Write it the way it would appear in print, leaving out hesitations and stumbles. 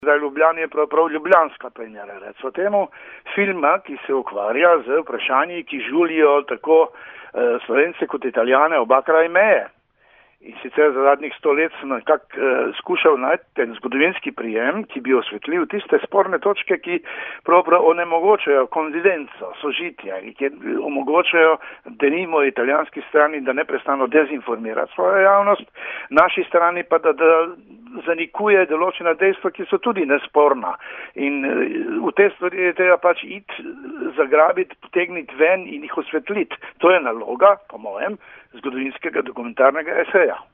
Zdaj Ljubljana je prav ljubljanska premjera, recimo temu filma, ki se ukvarja z vprašanji, ki žulijo tako Slovence kot Italijane oba kraj meje. In sicer za zadnjih 100 let sem nekako skušal najti ten zgodovinski prijem, ki bi osvetlil tiste sporne točke, ki pravzaprav onemogočajo konvidenco, sožitje, ki omogočajo denimo italijanski strani, da neprestano dezinformira svojo javnost, naši strani pa da zanikuje določena dejstva, ki so tudi nesporna. In v te stvari je treba pač iti, zagrabiti, potegniti ven in jih osvetliti. To je naloga, po mojem, zgodovinskega dokumentarnega eseja.